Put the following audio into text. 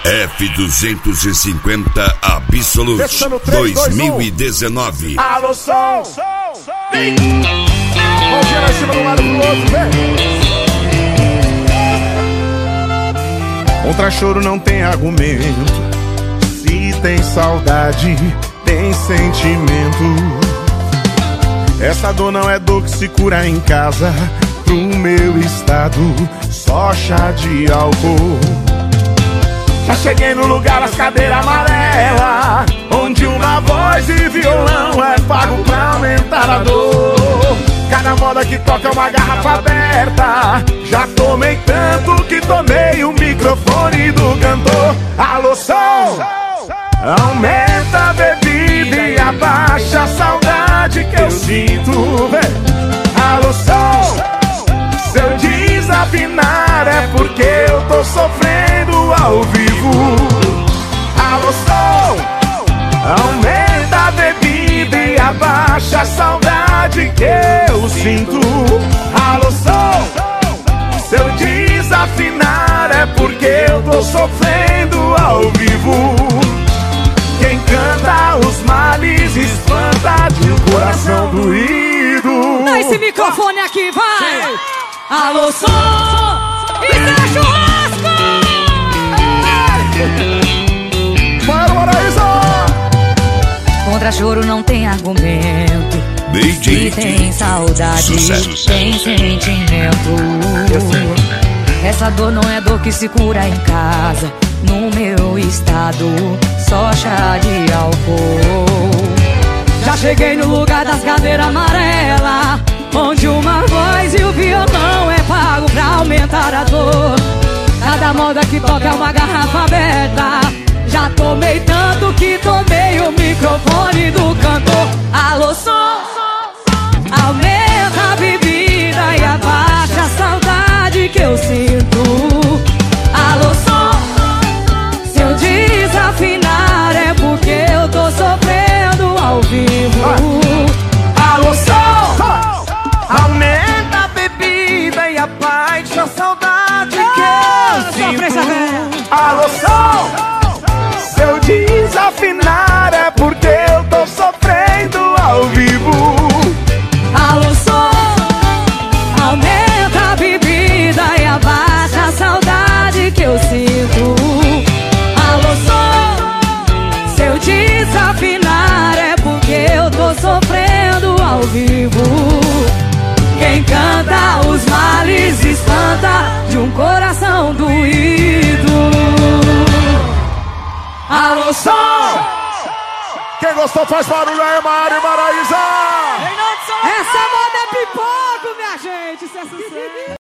F250 Absolute 2019. Alô, som! Vamos virar em cima de um lado pro outro, vem! Contra choro não tem argumento. Se tem saudade, tem sentimento. Essa dor não é dor que se cura em casa. Pro meu estado, só chá de álcool. Já cheguei no lugar das cadeiras amarelas, onde uma voz e violão é pago pra aumentar a dor. Cada moda que toca é uma garrafa aberta. Já tomei tanto que tomei o microfone do cantor. Alô, som! Aumenta a bebida e abaixa a saudade que eu sinto. Alô, som! Se eu desafinar é porque eu tô sofrendo ao vivo. Alô, som! Aumenta a bebida e abaixa a saudade que eu sinto. Alô, som! Se eu desafinar é porque eu tô sofrendo ao vivo. Quem canta os males espanta de um coração doído. Dá esse microfone aqui, vai! Alô, som! E tá churrasco! Para, Maraísa! Contra choro não tem argumento. DJ Se tem saudade, Sucesso. tem sentimento. Essa dor não é dor que se cura em casa. No meu estado, só chá de álcool. Já cheguei no lugar das cadeiras amarelas, onde uma voz e o violão é pago pra aumentar a dor. Cada moda que toca é uma garrafa aberta. Já tomei tanto que tomei o microfone do cantor. Alô, som! Aumenta a bebida e abaixa a saudade que eu sinto. Alô, som! Se eu desafinar é porque eu tô sofrendo ao vivo. Alô, som! Aumenta a bebida e abaixa a saudade que eu sinto. Alô, som! Se eu desafinar é porque eu tô sofrendo ao vivo. Alô, som! Aumenta a bebida e abaixa a saudade que eu sinto. Alô, som! Se eu desafinar é porque eu tô sofrendo ao vivo. Quem canta os males espanta de um coração doído. Alô, som! Quem gostou faz barulho aí, Mari Maraísa! Essa moda é pipoco, minha gente, isso é sucesso.